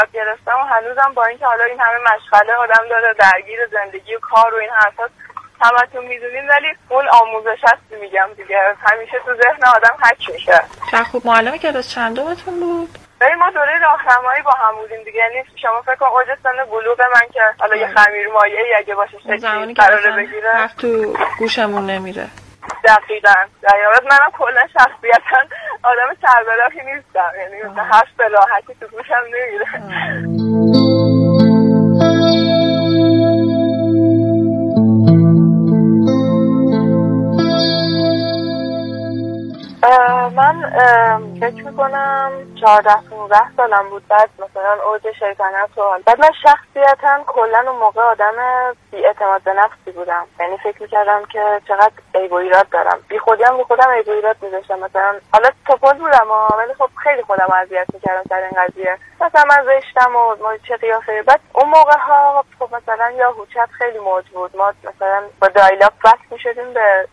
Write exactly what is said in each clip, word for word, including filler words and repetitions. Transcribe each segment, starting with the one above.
گرفتم و هنوزم با اینکه حالا این همه مشغله آدم داره درگیر زندگی و کار و این حرفا همتون میدونین، ولی اون آموزش هست میگم دیگه، همیشه تو ذهن آدم حک میشه. چه خوب. معلم کلاس چندمتون بود؟ ببین ما دوره راهنمایی با هم بودیم دیگه، یعنی شما فکر کن اوج سن بلوغ من که حالا یه خمیر مایعی اگه باشه شکلی قراره بگیره حرف تو گوشمون نمیره. دقیقاً دقیقاً منم کلا شخصیتا آدم سربلاخی نیستم، یعنی مثلا حرف به راحتی تو گوشم نمیره. من فکر میکنم چهارده پونزده سالم بود، بعد مثلا اوج شیطنت و بعد من شخصیتا کلا اون موقع آدم بی اعتماد به نفسی بودم، یعنی فکر میکردم که چقدر عیب و ایراد دارم، بی خودی هم رو خودم عیب و ایراد میذاشتم، مثلا حالا توپل بودم ولی خب خیلی خودم اذیت میکردم در این قضیه، مثلا من زشتم و ما چه قیافه. بعد اون موقع ها خب مثلا یاهو چت خیلی موج بود، ما مثلا با دایلاپ وصل میشدیم به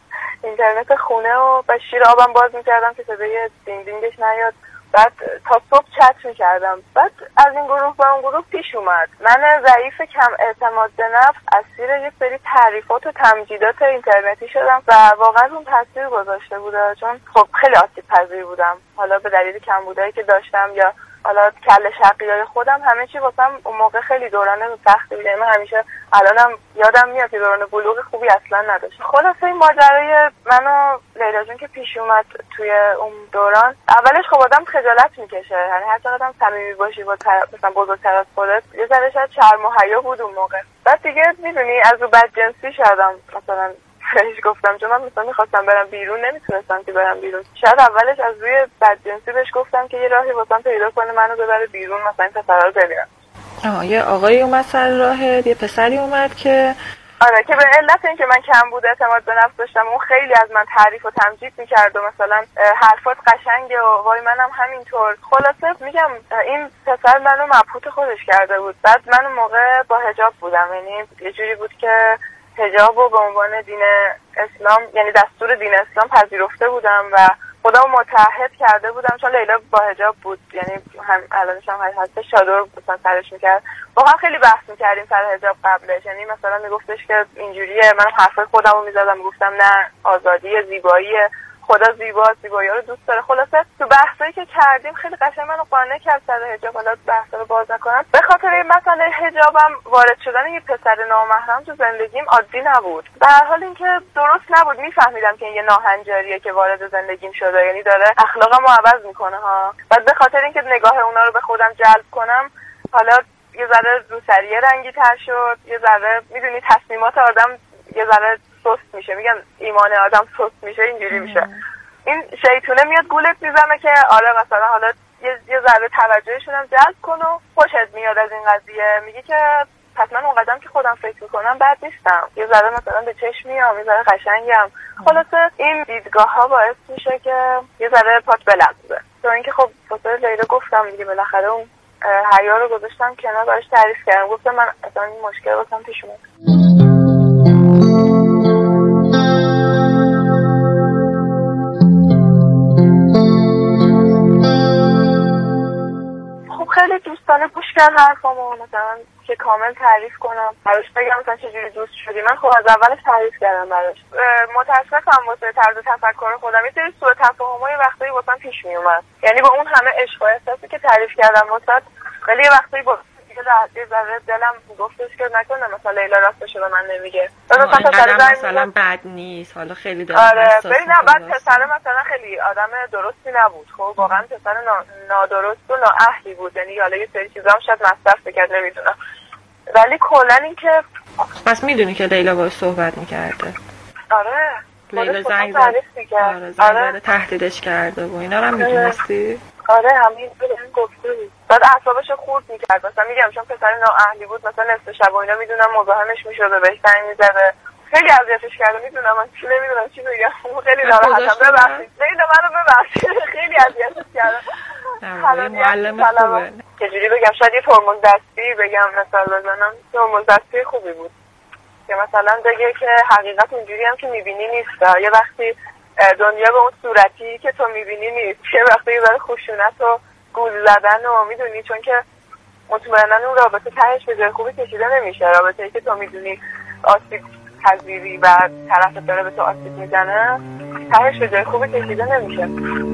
اینترنت خونه و با شیر آبم باز میکردم که صدای دینگ دینگش نیاد، بعد تا صبح چت میکردم. بعد از این گروه با اون گروه پیش اومد من ضعیف کم اعتماد به نفس اسیر یک سری تعریفات و تمجیدات اینترنتی شدم و واقعا اون تاثیر گذاشته بوده، چون خب خیلی آسیب پذیر بودم، حالا به دلیل کمبودایی که داشتم یا حالا کل شقیای خودم، همه چی واسم اون موقع خیلی دورانه سختی بود. من همیشه الانم یادم میاد که دوران بلوغ خوبی اصلا نداشتم. خلاصه این ماجرای من و لیلا جون که پیش اومد توی اون دوران، اولش خب آدم خجالت میکشه، یعنی هر چقدر آدم صمیمی باشی با طرف مثلا بزرگتر از خودت یه ذره شاید شرم و حیا بود اون موقع. بعد دیگه میدونی از رو بدجنسی شدم، مثلا بهش گفتم چون من مثلا میخواستم برم بیرون نمیتونستم که برم بیرون، شاید اولش از روی بدجنسی بهش گفتم که یه راهی واسم پیدا کنه منو ببره بیرون، مثلا این پسرا رو ببینم. آها یه آقایی اومد سر راهت، یه پسری اومد که آره که به علت اینکه من کم بود اعتماد به نفس داشتم اون خیلی از من تعریف و تمجید میکرد و مثلا حرفات قشنگه و وای منم همینطور. خلاصه میگم این پسر منو مبهوت خودش کرده بود. بعد من اون موقع با حجاب بودم، یعنی یه جوری بود که حجاب رو به عنوان دین اسلام، یعنی دستور دین اسلام پذیرفته بودم و خودم متعهد کرده بودم، چون لیلا با حجاب بود، یعنی هم الانش هم هستش چادر مثلا سرش میکرد، با هم خیلی بحث میکردیم سر حجاب قبلش، یعنی مثلا میگفتش که اینجوریه، من حرفای خودم رو میزدم، میگفتم نه آزادی زیبایی، خدا زیباست، زیبایی ها رو دوست داره. خلاصه تو بحثایی که کردیم خیلی قشنگ منو قانع کرد سر حجاب. حالا بحثا رو باز نکنم، به خاطر این مسئله حجابم وارد شدن یه پسر نامحرم تو زندگیم عادی نبود، به هر حال اینکه درست نبود، میفهمیدم که این یه ناهنجاریه که وارد زندگیم شده، یعنی داره اخلاقمو عوض میکنه ها. بعد به خاطر اینکه نگاه اونا رو به خودم جلب کنم، حالا یه ذره روسریه رنگی تر شد، یه ذره میدونی تصمیمات آدم یه ذره سست میشه، میگن ایمان آدم سست میشه، اینجوری میشه. این شیطونه میاد گولت میزنه که آره مثلا حالا یه یه ذره توجهشون هم جلب کن و خوشت میاد از این قضیه، میگی که پس من اون قدم که خودم فکر میکنم بد نیستم، یه ذره مثلا به چشم میام، یه ذره قشنگم. خلاصه این دیدگاه ها باعث میشه که یه ذره پات بلغزه. تو اینکه خب واسه لیلا گفتم دیگه، بالاخره اون حیا رو گذاشتم کنار، براش تعریف کردم، گفتم من اصلا این مشکل واسم پیش اومد. خیلی دوستانه گوش کرد حرفامو، مثلا که کامل تعریف کنم، براش بگم مثلا چجوری دوست شدی. من خب از اولش تعریف کردم براش. متاسفم واسه طرز تفکر خودم، یه سری سوء تفاهمای وقتایی واسم پیش می اومد، یعنی با اون همه عشق و احساسی که تعریف کردم واسه، ولی یه وقتایی با یه ذره دلم گفتش که نکنه مثلا لیلا راستش به من نمیگه، مثلا مثلا بد نیست، حالا خیلی دلم حساس. آره ببین بعد پسر مثلا خیلی آدم درستی نبود، خب واقعا پسر نادرست و نااهلی بود، یعنی حالا یه سری چیزا هم شاید مصرف بکرد نمیدونم، ولی کلا این که پس میدونی که لیلا باهاش صحبت میکرده. آره لیلا زنگ زد، آره زنگ زده تهدیدش کرده و اینا رو هم میدونستی؟ آره همین بهم گفته بود. بعد اعصابش خورد میکرد، مثلا میگم چون پسر نااهلی بود، مثلا نصف شب و اینا میدونم مزاحمش میشد، بهش زنگ میزده، خیلی اذیتش کرده، میدونم من چی نمیدونم چی بگم، خیلی ناراحتم، ببخشید لیلا منو ببخشید، خیلی اذیتش کردم. حالا معلم خوبه، چجوری بگم، شاید یه ترمز دستی بگم مثلا بزنم، ترمز دستی خوبی بود که مثلا بگه که حقیقت اونجوری هم که میبینی نیست، یه وقتی دنیا به اون صورتی که تو میبینی نیست، یه وقتی یه ذره خشونت و گول زدن و میدونی، چون که مطمئنا اون رابطه تهش به جای خوبی کشیده نمیشه. رابطه‌ای که تو میدونی آسیب پذیری و طرف داره به تو آسیب میزنه تهش به جای خوبی کشیده نمیشه.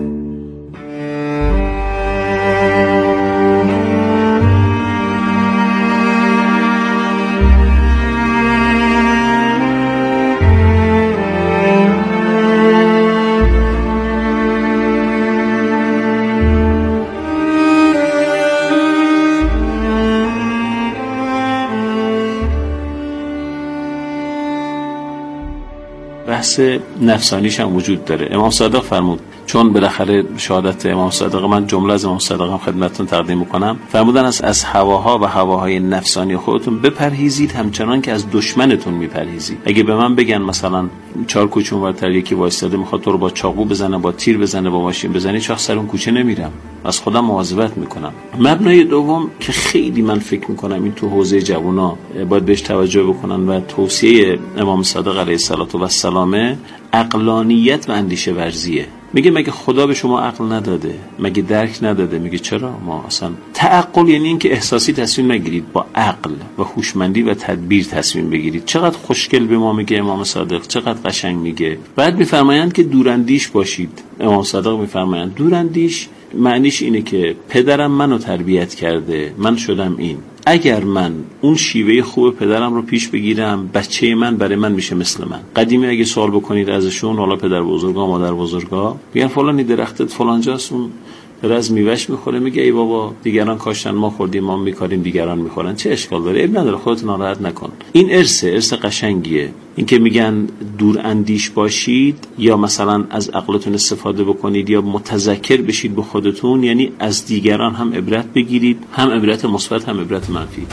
بحث نفسانیش هم وجود داره. امام صادق فرمود، چون بالاخره شهادت امام صادق، من جمله از امام صادق هم خدمتتون تقدیم میکنم، فرمودن از از هواها و هواهای نفسانی خودتون بپرهیزید همچنان که از دشمنتون میپرهیزید. اگه به من بگن مثلا چهار کوچه اونورتر یکی وایساده میخواد تو رو با چاقو بزنه، با تیر بزنه، با ماشین بزنه، چاق سر اون کوچه نمیرم، از خودم مواظبت میکنم. مبنای دوم که خیلی من فکر میکنم این تو حوزه جوونا باید بهش توجه بکنن و توصیه امام صادق علیه السلام، عقلانیت و اندیشه ورزیه. میگه مگه خدا به شما عقل نداده؟ مگه درک نداده؟ میگه چرا؟ ما اصلا تعقل یعنی این که احساسی تصمیم نگیرید، با عقل و هوشمندی و تدبیر تصمیم بگیرید. چقدر خوشگل به ما میگه امام صادق، چقدر قشنگ میگه. بعد میفرمایند که دوراندیش باشید. امام صادق میفرمایند دوراندیش معنیش اینه که پدرم منو تربیت کرده، من شدم این. اگر من اون شیوه خوب پدرم رو پیش بگیرم، بچه من برای من میشه مثل من. قدیمی اگه سوال بکنید ازشون، حالا پدر بزرگا، مادر بزرگا، میگن فلانی درختت فلانجاست، اون داره از میوهش میخوره، میگه ای بابا دیگران کاشتن ما خوردیم، ما میکاریم دیگران میخورن، چه اشکال داره؟ اب نداره، خودت ناراحت نکن. این ارث ارث قشنگیه. این که میگن دور اندیش باشید یا مثلا از عقلتون استفاده بکنید یا متذکر بشید به خودتون، یعنی از دیگران هم عبرت بگیرید، هم عبرت مثبت هم عبرت منفی.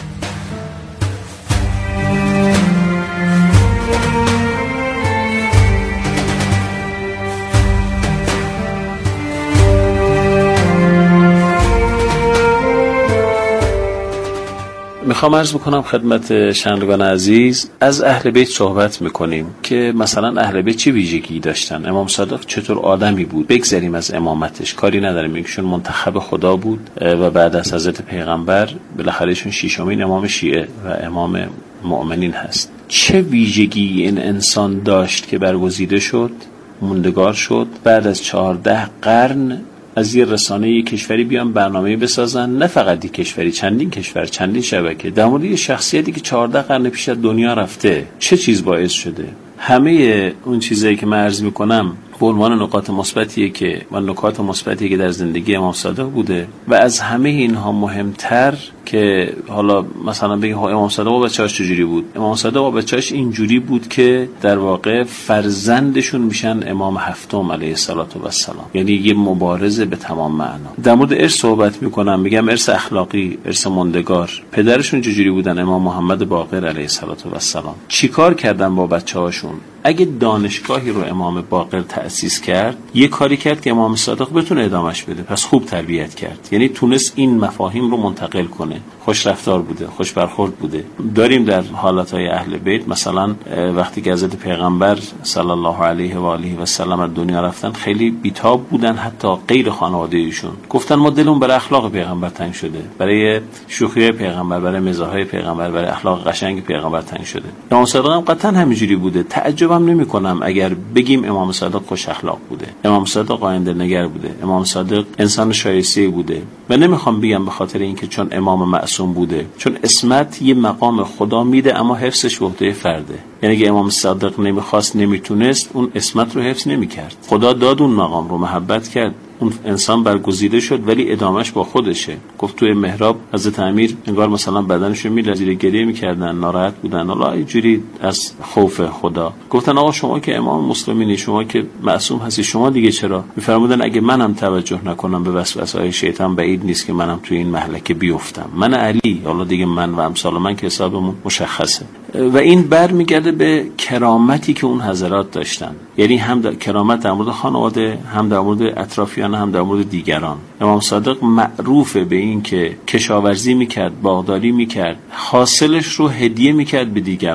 میخوام عرض بکنم خدمت شنوندگان عزیز، از اهل بیت صحبت میکنیم که مثلا اهل بیت چه ویژگی داشتن، امام صادق چطور آدمی بود. بگذاریم از امامتش، کاری نداریم، ایشون منتخب خدا بود و بعد از حضرت پیغمبر بالاخره ایشون ششمین امام شیعه و امام مؤمنین هست. چه ویژگی این انسان داشت که برگزیده شد، موندگار شد، بعد از چهارده قرن از یه رسانه یه کشوری بیان برنامه‌ای بسازن، نه فقط یک کشوری، چندین کشور، چندین شبکه، در مورد یه شخصیتی که چهارده قرن پیش از دنیا رفته. چه چیز باعث شده؟ همه اون چیزایی که من عرض میکنم به عنوان نکات مثبتیه که و نکات مثبتی که در زندگی امام صادق بوده و از همه اینها مهمتر که حالا مثلا بگیم امام صادق و بچه‌اش چجوری بود. امام صادق و بچه‌اش اینجوری بود که در واقع فرزندشون میشن امام هفتم علیه السلام، یعنی یه مبارزه به تمام معنا. در مورد ارث صحبت میکنم، میگم ارث اخلاقی، ارث موندگار. پدرشون چجوری بودن؟ امام محمد باقر علیه السلام. چیکار کردن با بچه‌هاشون؟ اگه دانشگاهی رو امام باقر تأسیس کرد، یه کاری کرد که امام صادق بتونه ادامش بده، پس خوب تربیت کرد، یعنی تونست این مفاهیم رو منتقل کنه. خوش رفتار بوده، خوش برخورد بوده. داریم در حالتهای اهل بیت مثلا وقتی که حضرت پیغمبر صلی الله علیه و آله و سلم از دنیا رفتن، خیلی بیتاب بودن، حتی غیر خانواده ایشون. گفتن ما دلمون برای اخلاق پیغمبر تنگ شده، برای شوخی پیغمبر، برای مزاحای پیغمبر، برای اخلاق قشنگ پیغمبر تنگ شده. امام صادق هم قطعا همینجوری بوده. تعجبم نمی‌کنم اگر بگیم امام صادق خوش اخلاق بوده، امام صادق آینده نگر بوده، امام صادق انسان شایسته بوده. و نمیخوام بگم به خاطر اینکه چون امام معصوم بوده، چون اسمت یه مقام خدا میده اما حفظش به عهده فرده. یعنی اگه امام صادق نمیخواست، نمیتونست، اون اسمت رو حفظ نمیکرد. خدا داد اون مقام رو، محبت کرد، اون انسان برگزیده شد، ولی ادامش با خودشه. گفت توی محراب حضرت امیر انگار مثلا بدنشو میلرزید، گریه میکردن، ناراحت بودن، حالا اینجوری از خوف خدا. گفتن آقا شما که امام مسلمینی، شما که معصوم هستی، شما دیگه چرا؟ میفرمودن اگه منم توجه نکنم به وسوسه‌های شیطان، بعید نیست که منم توی این مهلکه بیفتم. من علی، حالا دیگه من و امثال من که حسابمون مشخصه. و این برمیگرده به کرامتی که اون حضرات داشتن، یعنی هم در کرامت در مورد خانواده، هم در مورد اطرافیان، هم در مورد دیگران. امام صادق معروفه به این که کشاورزی میکرد، باغداری میکرد، حاصلش رو هدیه میکرد به دیگران.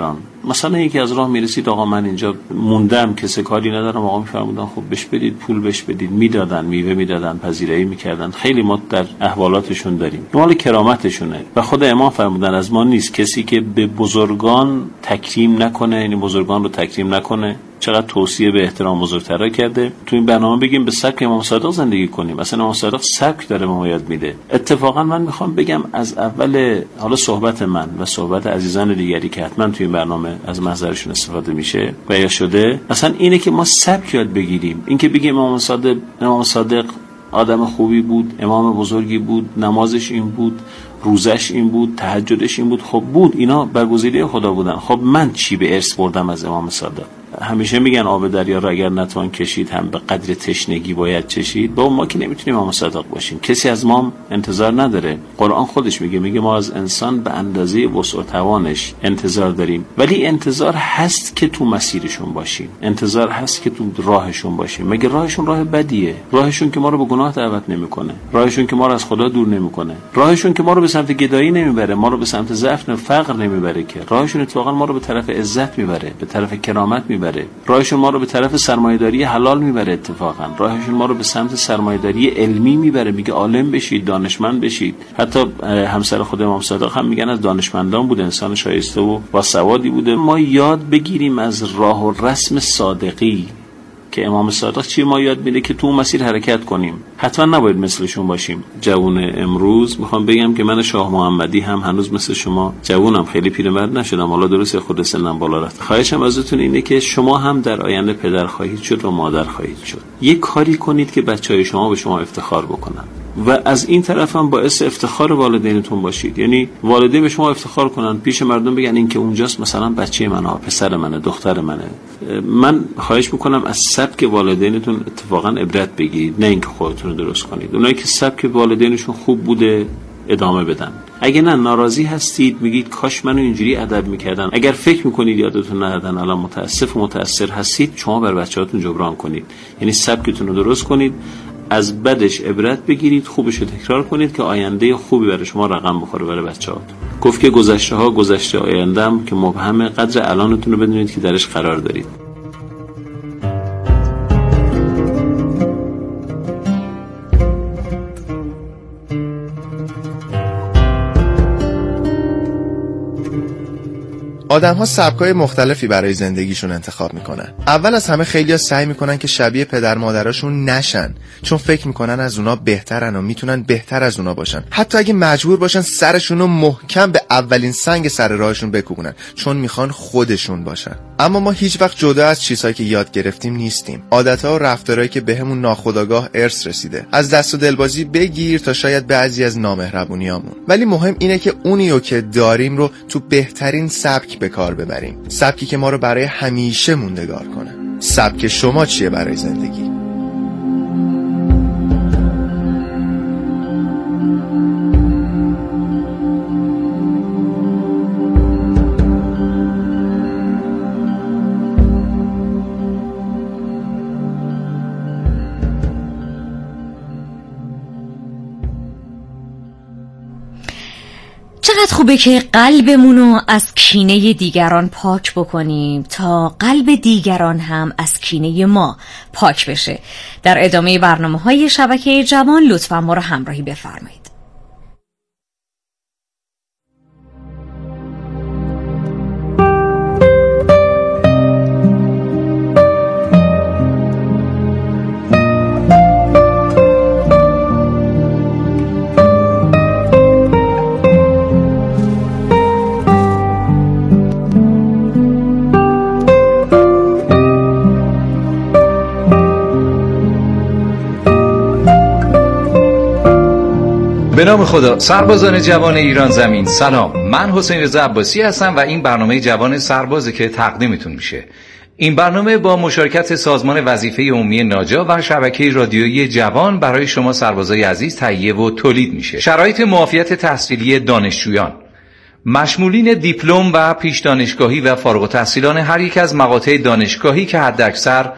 مثلا یکی از راه میرسید آقا من اینجا موندم کسی کاری ندارم، آقا میفرمودن خب بهش بدید، پول بهش بدید، میدادن، میوه میدادن، پذیرایی میکردن. خیلی ما در احوالاتشون داریم، مال کرامتشونه. و خود امام فرمودن از ما نیست کسی که به بزرگان تکریم نکنه، یعنی بزرگان رو تکریم نکنه. چقدر توصیه به احترام بزرگترا کرده. تو این برنامه بگیم به سبک امام صادق زندگی کنیم. مثلا امام صادق سبک داره ما یاد میده. اتفاقا من میخوام بگم از اول حالا صحبت من و صحبت عزیزان دیگری که حتما تو این برنامه از محضرشون استفاده میشه و یا شده، اصلا اینه که ما سبک یاد بگیریم. این که بگیم امام صادق امام صادق آدم خوبی بود، امام بزرگی بود، نمازش این بود، روزش این بود، تهجدش این بود، خب بود، اینا برگزیده خدا بودن. خب من چی به ارث بردم از امام صادق؟ همیشه میگن آب دریا را اگر نتوان کشید هم به قدر تشنگی باید چشید. با ما که نمیتونیم امام صادق باشیم، کسی از ما انتظار نداره. قرآن خودش میگه میگه ما از انسان به اندازه وسع و توانش انتظار داریم، ولی انتظار هست که تو مسیرشون باشیم، انتظار هست که تو راهشون باشیم. مگه راهشون راه بدیه؟ راهشون که ما رو به گناه دعوت نمیکنه، راهشون که ما رو از خدا دور نمیکنه، راهشون که ما رو به سمت گدایی نمیبره، ما رو به سمت ضعف و فقر نمیبره، که راهشون اتفاقا ما رو به طرف عزت میبره، به طرف کرامت میبره. راهشون ما رو به طرف سرمایه‌داری حلال میبره. اتفاقا راهشون ما رو به سمت سرمایه‌داری علمی میبره، میگه عالم بشید، دانشمند بشید. حتی همسر خود امام صادق هم میگن از دانشمندان بود، انسان شایسته و با سوادی بوده. ما یاد بگیریم از راه و رسم صادقی که امام صادق چی ما یاد میده که تو اون مسیر حرکت کنیم. حتما نباید مثلشون باشیم. جوون امروز میخوام بگم که من شاه محمدی هم هنوز مثل شما جوونم، خیلی پیرمرد نشدم، حالا درسته خود سنم بالا رفت. خواهشم ازتون اینه که شما هم در آینده پدر خواهید شد و مادر خواهید شد. یک کاری کنید که بچهای شما به شما افتخار بکنن و از این طرف هم باعث افتخار والدینتون باشید. یعنی والدین به شما افتخار کنن، پیش مردم بگن این که اونجاست مثلا بچه منه، پسر منه، دختر منه. من خواهش میکنم از سبک والدینتون اتفاقا عبرت بگیرید، نه اینکه خودتون رو درست کنید. اونایی که سبک والدینشون خوب بوده ادامه بدن. اگه نه ناراضی هستید میگید کاش منو اینجوری ادب میکردن. اگر فکر میکنید یادتون ندادن الان متاسف و متاثر هستید، شما بر بچه‌هاتون جبران کنید. یعنی سبکتون رو درست کنید، از بدش عبرت بگیرید، خوبش رو تکرار کنید که آینده خوبی برای شما رقم بخوره برای بچه‌هاتون. گفت که گذشته ها گذشته، آینده‌ام که مبهمه، قدر الانتون رو بدونید که درش قرار دارید. آدم‌ها سبک‌های مختلفی برای زندگیشون انتخاب میکنن. اول از همه خیلی‌ها سعی میکنن که شبیه پدر مادراشون نشن، چون فکر میکنن از اونا بهترن و میتونن بهتر از اونا باشن. حتی اگه مجبور باشن سرشون رو محکم به اولین سنگ سر راهشون بکوبونن، چون میخوان خودشون باشن. اما ما هیچ وقت جدا از چیزهایی که یاد گرفتیم نیستیم. عادت‌ها و رفتارهایی که بهمون ناخودآگاه ارث رسیده، از دست و دلبازی بگیر تا شاید بعضی از نامهربونیامون. ولی مهم اینه که اونیو که داریم رو تو بهترین سبک به کار ببریم، سبکی که ما رو برای همیشه موندگار کنه. سبک شما چیه برای زندگی؟ چقدر خوبه که قلبمونو از کینه دیگران پاک بکنیم تا قلب دیگران هم از کینه ما پاک بشه. در ادامه برنامه‌های شبکه جوان لطفاً ما رو همراهی بفرمایید. به نام خدا. سربازان جوان ایران زمین، سلام. من حسین رضا عباسی هستم و این برنامه جوان سربازه که تقدیمتون میشه. این برنامه با مشارکت سازمان وظیفه عمومی ناجا و شبکه رادیویی جوان برای شما سربازای عزیز تهیه و تولید میشه. شرایط معافیت تحصیلی دانشجویان: مشمولین دیپلم و پیش دانشگاهی و فارغ التحصیلان هر یک از مقاطع دانشگاهی که حداکثر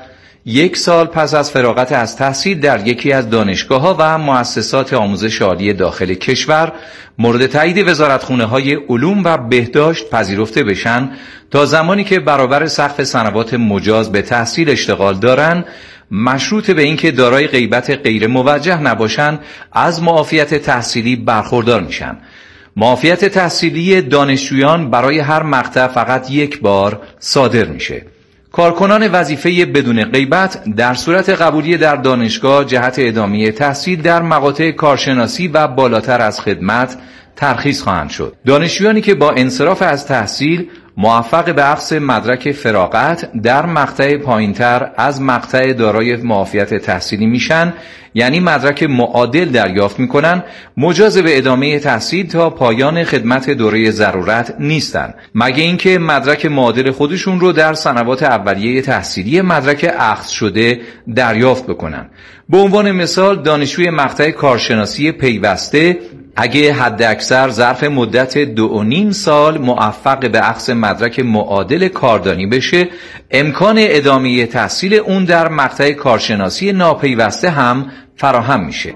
یک سال پس از فراغت از تحصیل در یکی از دانشگاه‌ها و مؤسسات آموزش عالی داخل کشور مورد تایید وزارتخونه‌های علوم و بهداشت پذیرفته بشن تا زمانی که برابر سقف سنوات مجاز به تحصیل اشتغال دارن، مشروط به اینکه دارای غیبت غیر موجه نباشن از معافیت تحصیلی برخوردار میشن. معافیت تحصیلی دانشجویان برای هر مقطع فقط یک بار صادر میشه. کارکنان وظیفه بدون غیبت در صورت قبولی در دانشگاه جهت ادامه تحصیل در مقاطع کارشناسی و بالاتر از خدمت ترخیص خواهند شد. دانشجویانی که با انصراف از تحصیل موفق به اخذ مدرک فراغت در مقطع پایینتر از مقطع دارای معافیت تحصیلی میشن، یعنی مدرک معادل دریافت میکنن، مجاز به ادامه تحصیل تا پایان خدمت دوره ضرورت نیستن، مگه اینکه مدرک معادل خودشون رو در سنوات اولیه تحصیلی مدرک اخذ شده دریافت بکنن. به عنوان مثال دانشجوی مقطع کارشناسی پیوسته اگه حد اکثر ظرف مدت دو و نیم سال موفق به اخذ مدرک معادل کاردانی بشه، امکان ادامه تحصیل اون در مقطع کارشناسی ناپیوسته هم فراهم میشه.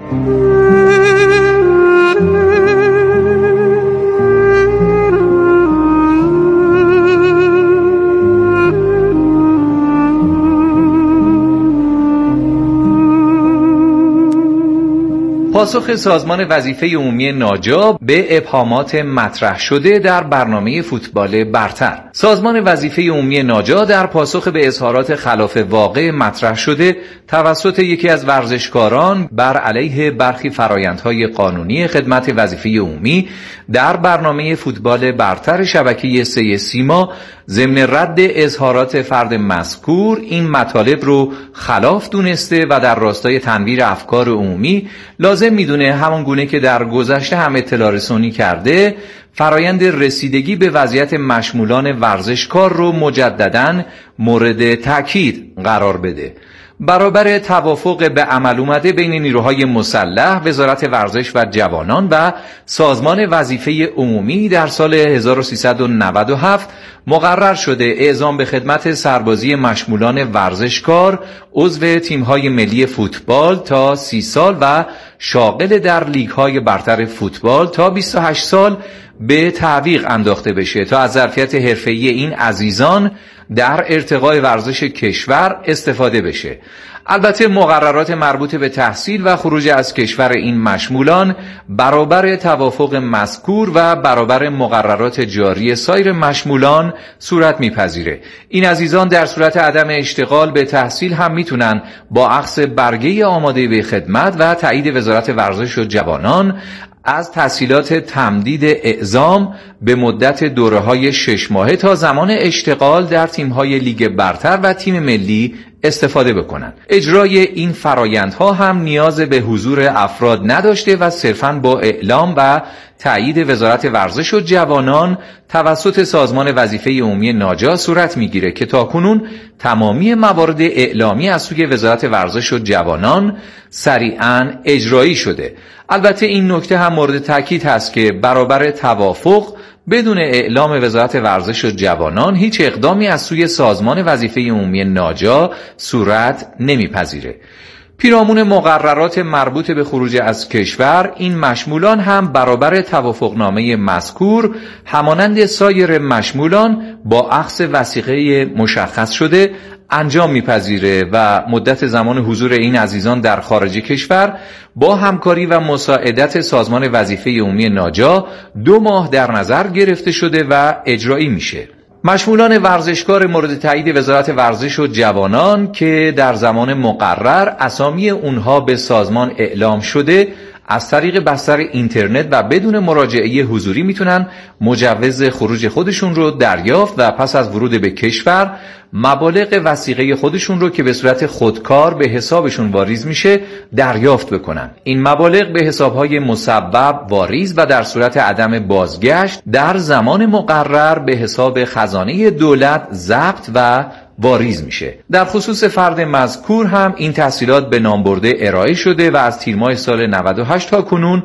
پاسخ سازمان وظیفه عمومی ناجا به ابهامات مطرح شده در برنامه فوتبال برتر. سازمان وظیفه عمومی ناجا در پاسخ به اظهارات خلاف واقع مطرح شده توسط یکی از ورزشکاران بر علیه برخی فرآیندهای قانونی خدمت وظیفه عمومی در برنامه فوتبال برتر شبکه سه سیما ضمن رد اظهارات فرد مذکور این مطالب رو خلاف دونسته و در راستای تنویر افکار عمومی لازم میدونه همان گونه که در گذشته هم اطلاع رسانی کرده فرایند رسیدگی به وضعیت مشمولان ورزشکار رو مجدداً مورد تأکید قرار بده. برابر توافق به عمل اومده بین نیروهای مسلح، وزارت ورزش و جوانان و سازمان وظیفه عمومی در سال هزار و سیصد و نود و هفت مقرر شده اعزام به خدمت سربازی مشمولان ورزشکار عضو تیم‌های ملی فوتبال تا سی سال و شاغل در لیگ‌های برتر فوتبال تا بیست و هشت سال به تعویق انداخته بشه تا از ظرفیت حرفه‌ای این عزیزان در ارتقای ورزش کشور استفاده بشه. البته مقررات مربوط به تحصیل و خروج از کشور این مشمولان برابر توافق مذکور و برابر مقررات جاری سایر مشمولان صورت میپذیره. این عزیزان در صورت عدم اشتغال به تحصیل هم میتونن با اخذ برگه آماده به خدمت و تایید وزارت ورزش و جوانان از تسهیلات تمدید اعزام به مدت دوره‌های شش ماهه تا زمان اشتغال در تیم‌های لیگ برتر و تیم ملی استفاده بکنن. اجرای این فرایندها هم نیاز به حضور افراد نداشته و صرفاً با اعلام و تایید وزارت ورزش و جوانان توسط سازمان وظیفه عمومی ناجا صورت میگیره که تاکنون تمامی موارد اعلامی از سوی وزارت ورزش و جوانان سریعاً اجرایی شده. البته این نکته هم مورد تاکید هست که برابر توافق بدون اعلام وزارت ورزش و جوانان هیچ اقدامی از سوی سازمان وظیفه عمومی ناجا صورت نمیپذیره. پیرامون مقررات مربوط به خروج از کشور، این مشمولان هم برابر توافقنامه مذکور همانند سایر مشمولان با اخذ وثیقه مشخص شده انجام میپذیره و مدت زمان حضور این عزیزان در خارج کشور با همکاری و مساعدت سازمان وظیفه عمومی ناجا دو ماه در نظر گرفته شده و اجرایی میشه. مشمولان ورزشکار مورد تایید وزارت ورزش و جوانان که در زمان مقرر اسامی اونها به سازمان اعلام شده از طریق بستر اینترنت و بدون مراجعه حضوری میتونن مجوز خروج خودشون رو دریافت و پس از ورود به کشور مبالغ وثیقه خودشون رو که به صورت خودکار به حسابشون واریز میشه دریافت بکنن. این مبالغ به حسابهای مسبب واریز و در صورت عدم بازگشت در زمان مقرر به حساب خزانه دولت ضبط و واریز میشه. در خصوص فرد مذکور هم این تسهیلات به نام برده ارائه شده و از تیر ماه سال نود و هشت تا کنون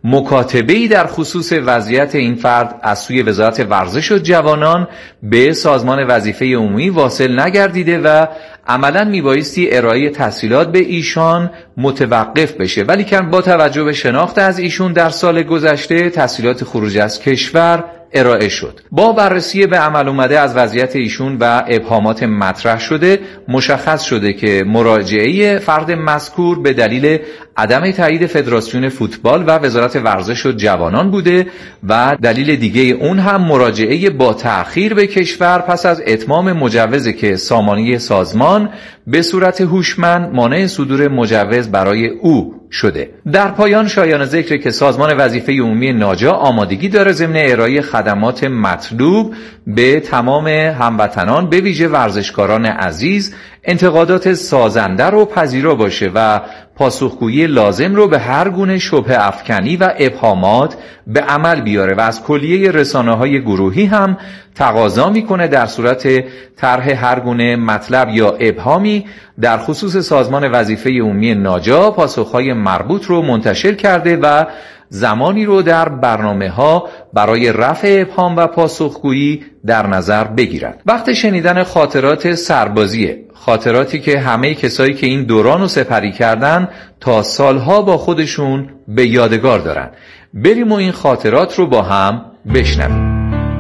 مکاتبه‌ای در خصوص وضعیت این فرد از سوی وزارت ورزش و جوانان به سازمان وظیفه عمومی واصل نگردیده و عملاً میبایستی ارائه تسهیلات به ایشان متوقف بشه، ولی که با توجه به شناخت از ایشون در سال گذشته تسهیلات خروج از کشور ارائه شد. با بررسی به عمل اومده از وضعیت ایشون و ابهامات مطرح شده، مشخص شده که مراجعه فرد مذکور به دلیل عدم تایید فدراسیون فوتبال و وزارت ورزش و جوانان بوده و دلیل دیگه اون هم مراجعه با تأخیر به کشور پس از اتمام مجوزی که سامانه سازمان به صورت هوشمند مانع صدور مجوز برای او شده. در پایان شایان ذکر که سازمان وظیفه عمومی ناجا آمادگی داره ضمن ارائه خدمات مطلوب به تمام هموطنان به ویژه ورزشکاران عزیز انتقادات سازنده رو پذیرا باشه و پاسخگویی لازم رو به هر گونه شبهه افکنی و ابهامات به عمل بیاره و از کلیه رسانه‌های گروهی هم تقاضا میکنه در صورت طرح هر گونه مطلب یا ابهامی در خصوص سازمان وظیفه عمومی ناجا پاسخهای مربوط رو منتشر کرده و زمانی رو در برنامه‌ها برای رفع ابهام و پاسخگویی در نظر بگیرد. وقت شنیدن خاطرات سربازیه، خاطراتی که همه کسایی که این دوران رو سپری کردن تا سالها با خودشون به یادگار دارن. بریم و این خاطرات رو با هم بشنویم.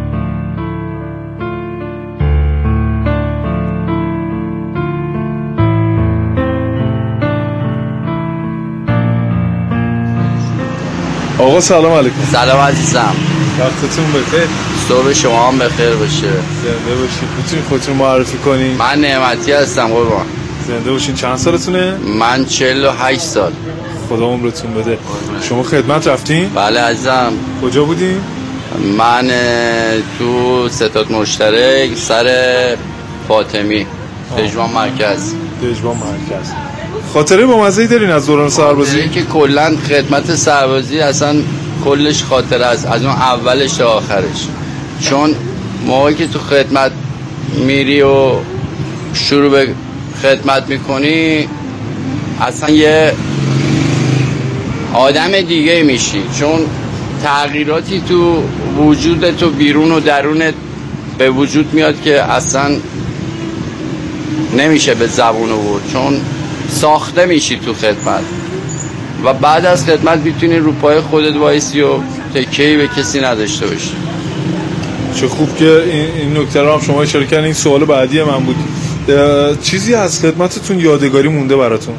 آقا سلام علیکم. سلام عزیزم. وقتتون بخیر. صبح شما هم بخیر باشه. زنده باشید. میتونید خودتون معرفی کنین؟ من نعمتی هستم قربان. زنده باشین. چند سالتونه؟ من چهل و هشت سال. خدا عمرتون بده. شما خدمت رفتین؟ بله عزیزم. کجا بودین؟ من تو ستاد مشترک سر فاطمی دژبان مرکز. دژبان مرکز. خاطره با مزه‌ای دارین از دوران سربازی؟ که کلا خدمت سربازی اصلا کلش خاطره است، از اون اولش تا آخرش. چون موقعی که تو خدمت میری و شروع به خدمت میکنی اصلا یه آدم دیگه میشی، چون تغییراتی تو وجودت و بیرون و درونت به وجود میاد که اصلا نمیشه به زبون آورد، چون ساخته میشی تو خدمت و بعد از خدمت میتونی رو پای خودت وایسی و تکیه‌ای به کسی نداشته باشی. چه خوب که این, این نکته رو هم شما اشاره کردین. این سوال بعدی من بود. چیزی از خدمتتون یادگاری مونده براتون؟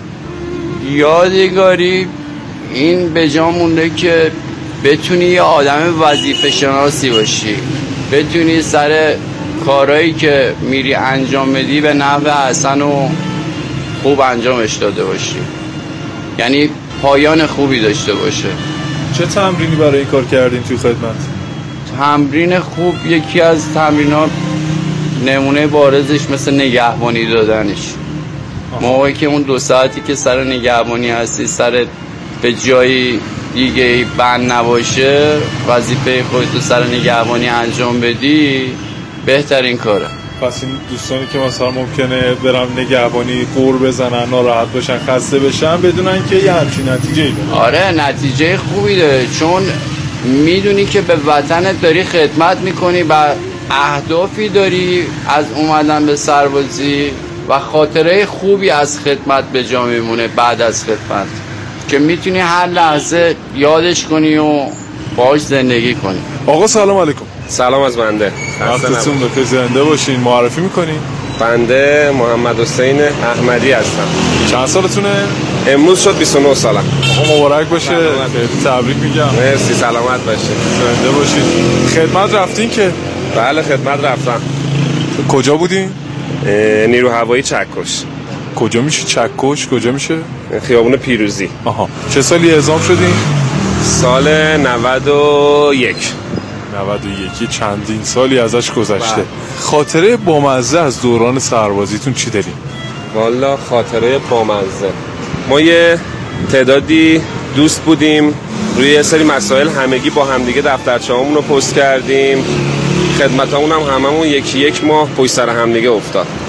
یادگاری این به جا مونده که بتونی یه آدم وظیفه شناسی باشی، بتونی سر کارهایی که میری انجام بدی به نحو حسن و خوب انجامش داده باشی، یعنی پایان خوبی داشته باشه. چه تمرینی برای این کار کردین توی خدمت؟ تمرین خوب یکی از تمرین‌ها نمونه بارزش مثل نگهبانی دادنش. موقعی که اون دو ساعتی که سر نگهبانی هستی سر به جایی دیگه بند نباشه، وظیفه خودتو سر نگهبانی انجام بدی، بهترین کاره. پس این دوستانی که مثلا ممکنه برم نگهبانی قور بزنن، ناراحت باشن، خسته بشن، بدونن که یه همچین نتیجه ای داره. آره نتیجه خوبی داره، چون میدونی که به وطنت داری خدمت میکنی و اهدافی داری از اومدن به سربازی و خاطره خوبی از خدمت به جا میمونه بعد از خدمت که میتونی هر لحظه یادش کنی و باهاش زندگی کنی. آقا سلام علیکم. سلام از بنده. وقتتون بخیر. زنده باشین. معرفی میکنین؟ بنده محمد حسین احمدی هستم. چند سالتونه؟ امروز شد بیست و نه سالم. آقا مبارک باشه. تبریک میگم. مرسی. سلامت باشه. زنده باشین. خدمت رفتین که؟ بله خدمت رفتم. کجا بودین؟ نیرو هوایی چکش. کجا میشه چکش؟ کجا میشه؟ خیابون پیروزی. آها. چه سالی اعزام شدین؟ سال نود و یک. نود و یک. چندین سالی ازش گذشته. بله. خاطره بامزه از دوران سربازیتون چی دارین؟ والا خاطره بامزه، ما یه تعدادی دوست بودیم، روی یه سری مسائل همگی با همدیگه دفترچه‌هامون رو پست کردیم، خدمتامون هم هممون یکی یک ماه پشت سر همدیگه افتاد.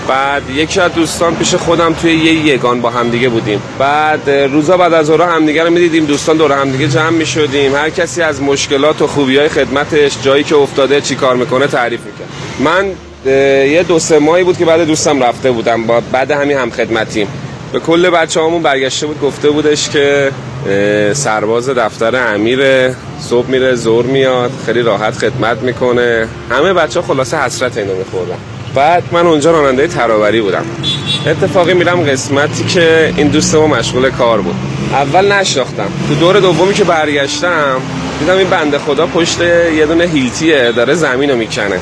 بعد یکی از دوستان پیش خودم توی یه یگان با هم دیگه بودیم. بعد روزا بعد از ظهر هم دیگه رو می‌دیدیم، دوستان دور هم دیگه جمع می‌شدیم، هر کسی از مشکلات و خوبی‌های خدمتش، جایی که افتاده، چی کار می‌کنه تعریف می‌کرد. من یه دو سه ماهی بود که بعد دوستم رفته بودم، با بعد همین هم خدمتیم به کل بچه‌هامون برگشته بود، گفته بودش که سرباز دفتر امیره، صبح میره ظهر میاد، خیلی راحت خدمت میکنه. همه بچه‌ها خلاصه حسرت اینو می‌خوردن. بعد من اونجا راننده ترابری بودم. اتفاقی میرم قسمتی که این دوست ما مشغول کار بود. اول نشناختم. تو دور دومی که برگشتم دیدم این بنده خدا پشت یه دونه هیلتیه داره زمینو میکنه.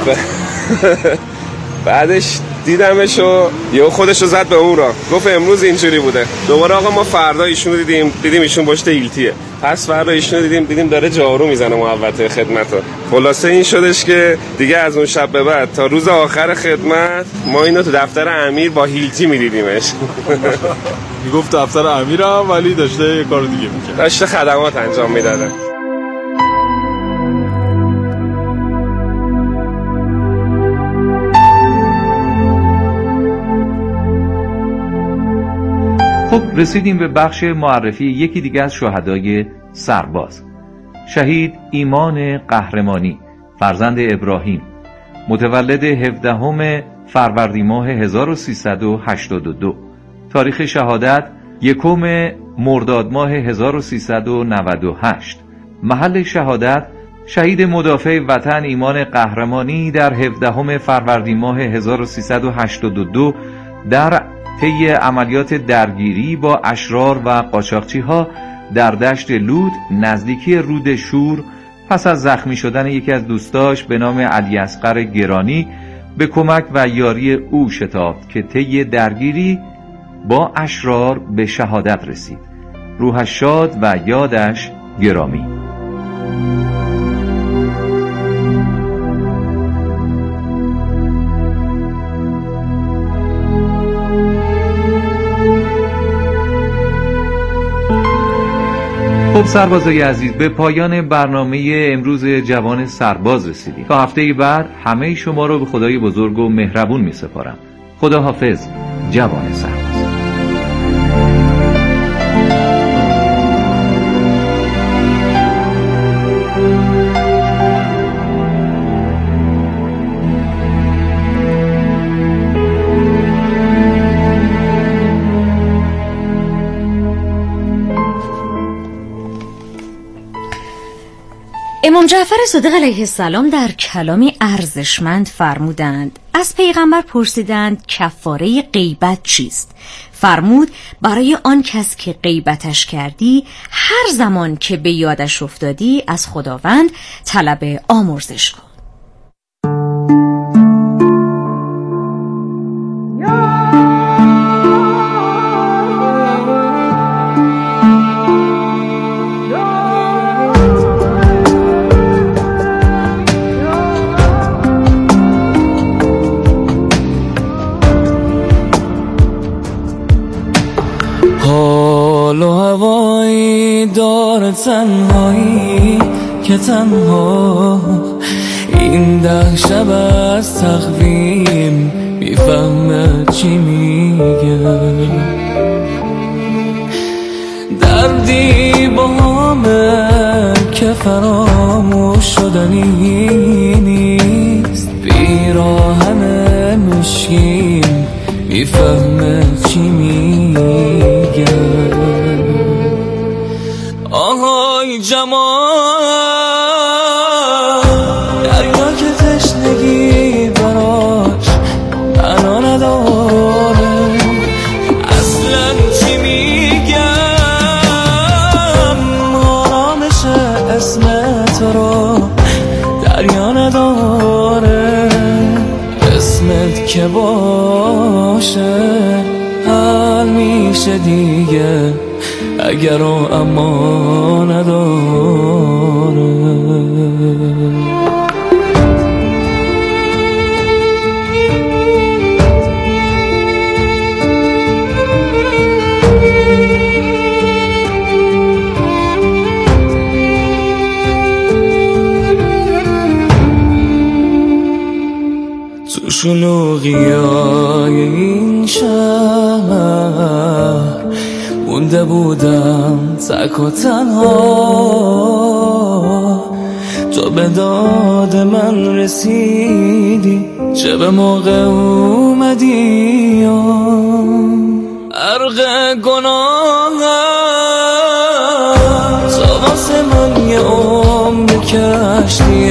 بعدش دیدمش و یهو خودش رو زد به اون را، گفت امروز اینجوری بوده. دوباره آقا ما فردا ایشونو دیدیم دیدیم ایشون پشت هیلتیه. پس فردا ایشونو دیدیم دیدیم داره جارو میزنه محوطه خدمت رو. خلاصه این شدش که دیگه از اون شب به بعد تا روز آخر خدمت ما اینو تو دفتر امیر با هیلتی میدیدیمش. میگفت دفتر امیرم ولی داشته یه کار دیگه میکرد، داشته خدمات انجام میداده. خب رسیدیم به بخش معرفی یکی دیگه از شهدای سرباز، شهید ایمان قهرمانی، فرزند ابراهیم، متولد هفدهم فروردین ماه هزار و سیصد و هشتاد و دو، تاریخ شهادت یکم مرداد ماه هزار و سیصد و نود و هشت، محل شهادت شهید مدافع وطن ایمان قهرمانی در هفدهم فروردین ماه هزار و سیصد و هشتاد و دو در طی عملیات درگیری با اشرار و قاچاقچی‌ها در دشت لود نزدیکی رود شور پس از زخمی شدن یکی از دوستاش به نام علی اصغر گرانی به کمک و یاری او شتافت که طی درگیری با اشرار به شهادت رسید. روحش شاد و یادش گرامی. خب سربازای عزیز، به پایان برنامه امروز جوان سرباز رسیدیم. تا هفته بعد همه شما رو به خدای بزرگ و مهربون می سپارم. خدا حافظ جوان سرباز. امام جعفر صادق علیه السلام در کلامی ارزشمند فرمودند: از پیغمبر پرسیدند کفاره غیبت چیست؟ فرمود برای آن کس که غیبتش کردی هر زمان که به یادش افتادی از خداوند طلب آمرزش کن. حال و هوایی دار تنهایی که تنها این ده شب از تقویم میفهمه چی میگه. دردی با همه که فراموش شدنی نیست، پیراهن مشکین میفهمه چی میگه. آهای جمال دریا که تشنگی براش معنا نداره، اصلا چی میگم آرامش اسم تو رو دریا نداره، اسمت که باشه حل میشه دیگه اگر و اما نداره. تو شلوغیای این شهر مونده بودم تک و تنها، تو به داد من رسیدی، چه به موقع اومدی غرق گناهم، تو واسه من یه عمر کشتی